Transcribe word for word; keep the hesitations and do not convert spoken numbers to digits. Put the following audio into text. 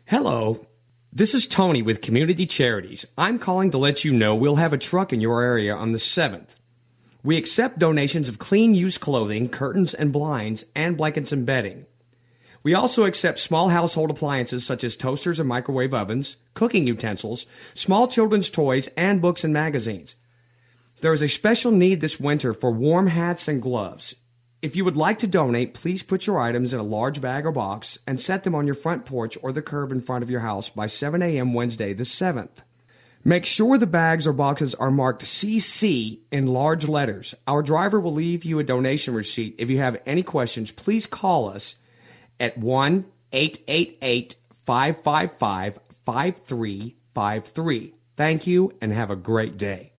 Hello, this is Tony with Community Charities. I'm calling to let you know we'll have a truck in your area on the seventh. We accept donations of clean used clothing, curtains and blinds, and blankets and bedding. We also accept small household appliances such as toasters and microwave ovens, cooking utensils, small children's toys, and books and magazines. There is a special need this winter for warm hats and gloves. If you would like to donate, please put your items in a large bag or box and set them on your front porch or the curb in front of your house by seven a.m. Wednesday the seventh. Make sure the bags or boxes are marked C C in large letters. Our driver will leave you a donation receipt. If you have any questions, please call us at one eight eight eight, five five five, five three five three. Thank you and have a great day.